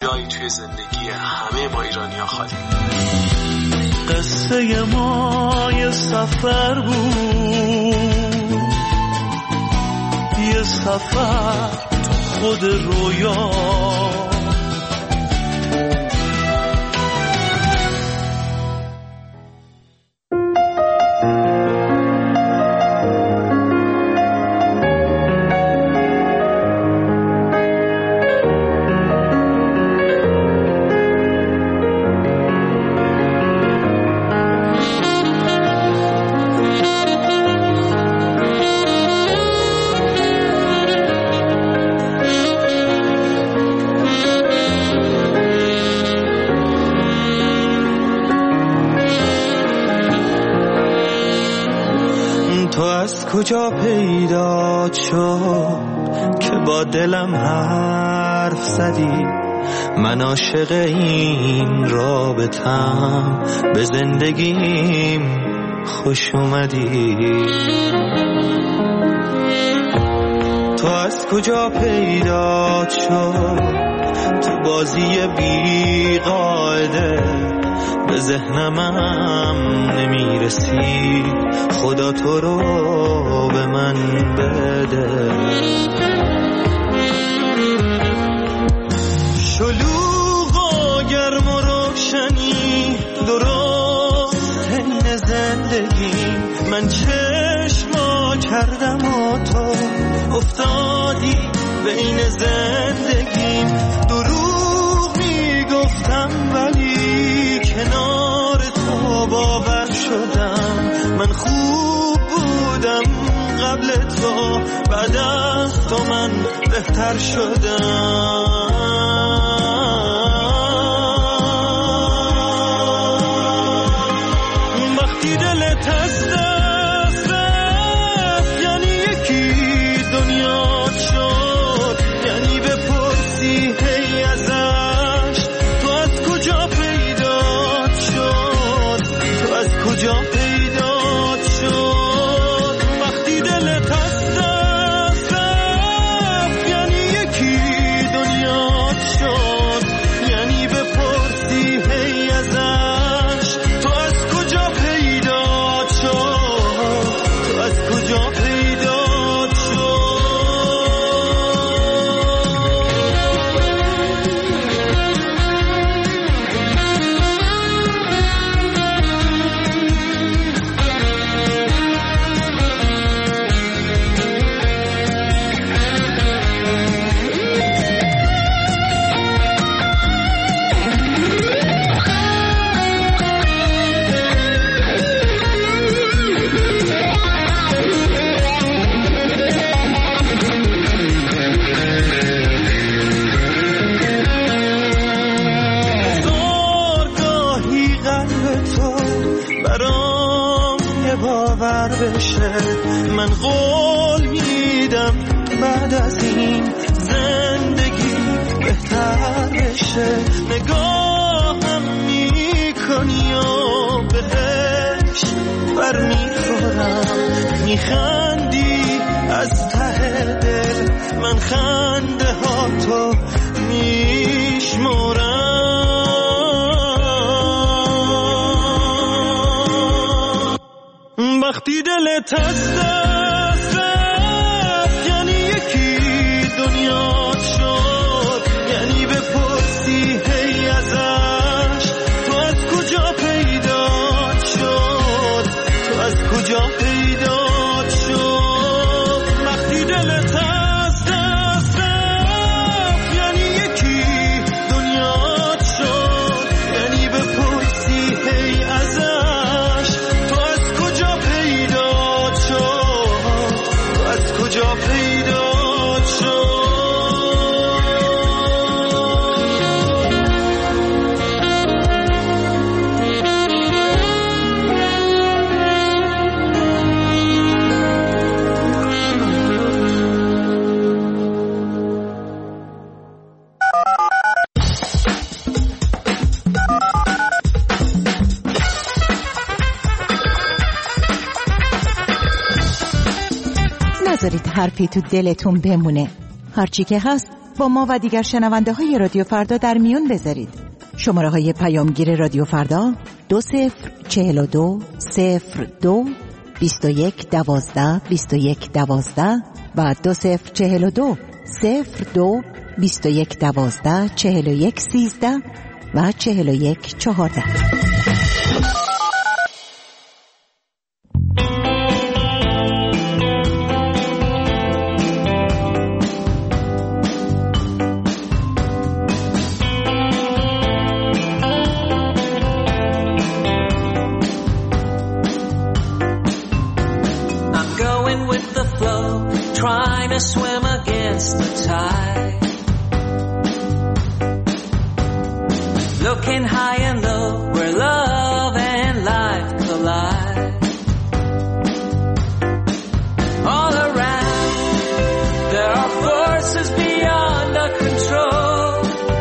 جایی توی زندگی همه ما ایرانی‌ها خالی. قصه ما یه سفر بود، یه سفر تو خود رویا. کجا پیدا شد که با دلم حرف زدی؟ من عاشق این رابطم، به زندگیم خوش اومدی. تو از کجا پیدا شد تو بازی بی قاعده؟ به ذهنم نمیرسی، خدا تو رو به من بده. شلوغ و گرم و روشنی درست حین زندگی، من چشما کردم و تو افتادی بین زندگیم. دروغ میگفتم ولی کنار تو باور شدم. من خوب بودم قبل تو، بعد از تو من بهتر شدم. وقتی دلت از دست رفت یعنی یکی دنیا شد، یعنی بپرسی هی ازش تو از کجا پیدا شد، تو از کجا پیدا شد. وقتی دلت از دست رفت یعنی یکی دنیا شد، یعنی بپرسی هی ازش تو از کجا پیدا شد، تو از کجا پیدا شد. زارگاهی قلب تو برام یه باور بشه، من قول میدم بعد از این زندگی بهتر بشه. نگاهم میکنی و بهش بر میخورم، میخندی از ته دل، من خنده ها تو میشمرم. وقتی دلت از دست رفت یعنی یکی دنیا شد، یعنی بپرسی هی ازش تو از کجا پیدا شد، تو از کجا پیدا شد. وقتی دلت از دست رفت یعنی یکی دنیا شد، یعنی بپرسی هی ازش تو از کجا پیدا شد، تو از کجا پیدا شد. نذارید حرفی تو دلتون بمونه. هرچی که هست با ما و دیگر شنونده های رادیو فردا در میون بذارید. شماره های پیامگیر رادیو فردا 2042 02 21 12 21 12 و 2042 02 21 12 41 13 و 41 14. Trying to swim against the tide, looking high and low where love and life collide. All around there are forces beyond our control.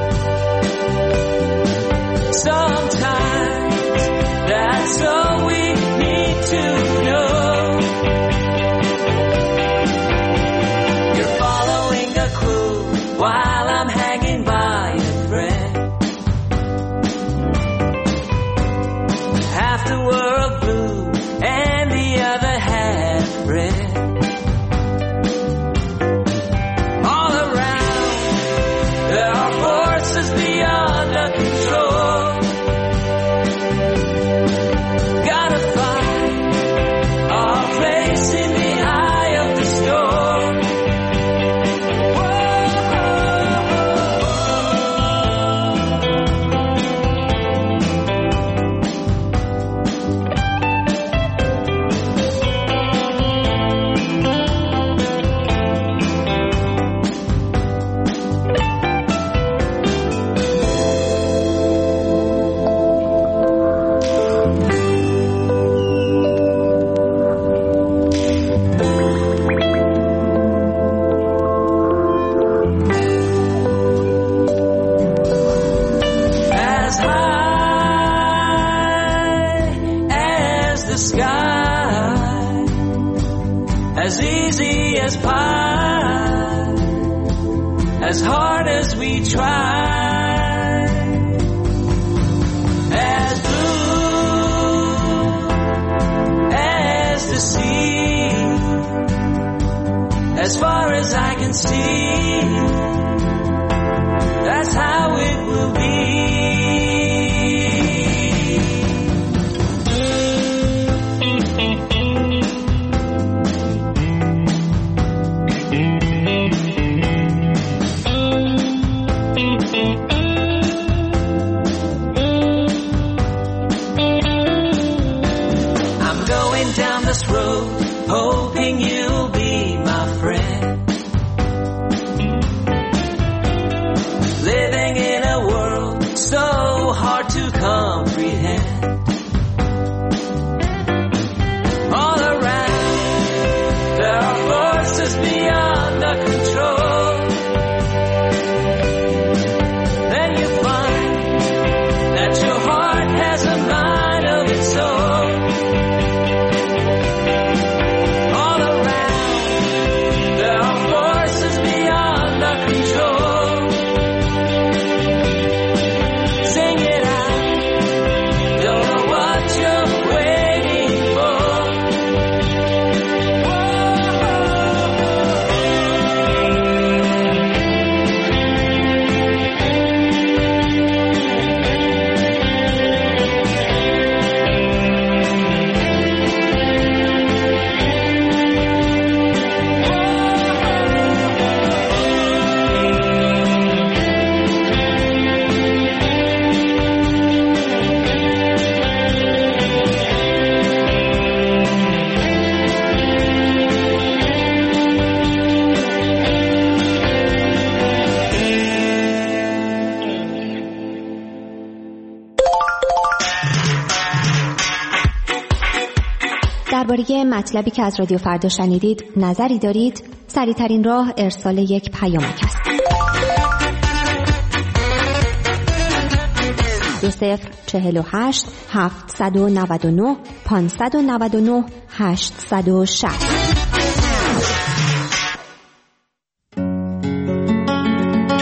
Sometimes that's all we need to know. While I'm hanging by a thread, half the world blue and the other half red. All around there are forces beyond our control. Gotta find our place in the eye of the storm. As easy as pie, as hard as we try, as blue as the sea, as far as I can see, that's how it will be. Road, hoping you'll be my friend. Living in a world so hard to comprehend. All around there are forces beyond our control. Then you find that your heart has a mind of its own. درباره مطلبی که از رادیو فردا شنیدید نظری دارید؟ سریع‌ترین راه ارسال یک پیامک است. 2048 799 599 860.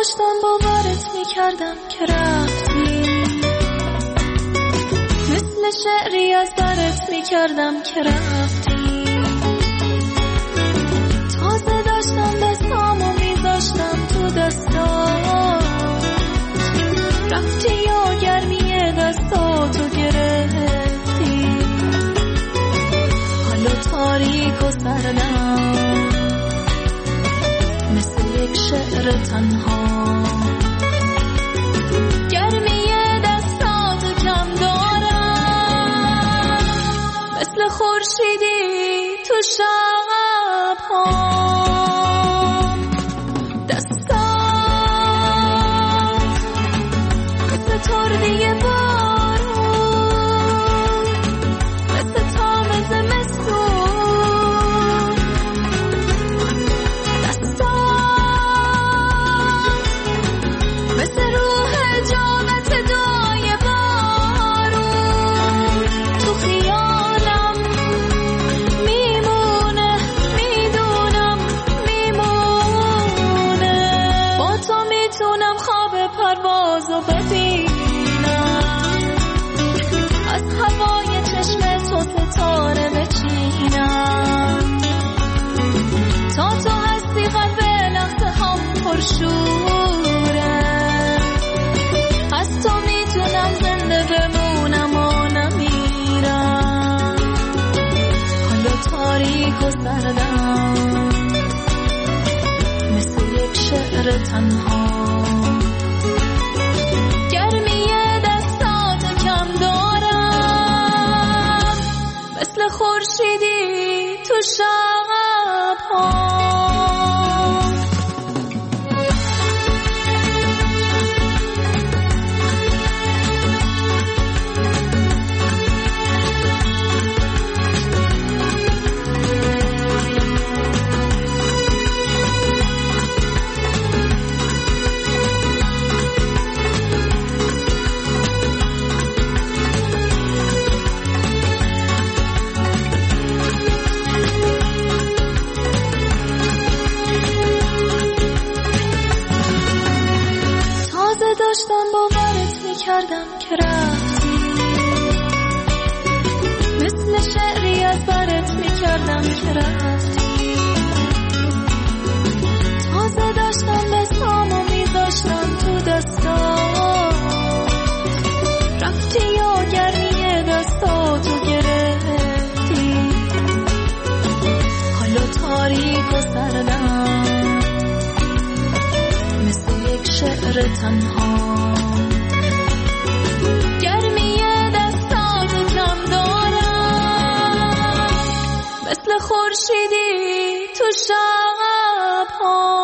داشتم باورت میکردم که رفتی، مثل شعری از برت میکردم که رفتی. تازه داشتم دستامو میذاشتم تو دستات، رفتی یا گرمی دستاتو گرفتی. حالا تاریک و سردم مثل یک شعر تنها، گرمی دستاتو کم دارم مثل خورشیدی تو شب‌ها. تردی بارون مثل تاب زمستون، دستان مثل روح جامت دای بارون. تو خیالم میمونه، میدونم میمونه. با تو میتونم خواب پروازو ببینم، از هوای چشم تو ستاره بچینم. تا تو هستی قلب لحظه هم پرشوره، از تو میتونم زنده بمونم و نمیرم. حالا تاریک و سردم مثل یک شعر تنها، خورشیدی تو شب‌ها. داشتم باورت میکردم که رفتی، مثل شعری از برت میکردم که رفتی. تازه داشتم دستامو میذاشتم تو دستات، رفتی یا گرمی دستاتو گرفتی. حالا تاریک و سردم مثل یک شعر تنها، گرمی دستاتو کم دارم مثل خورشیدی تو شب‌ها.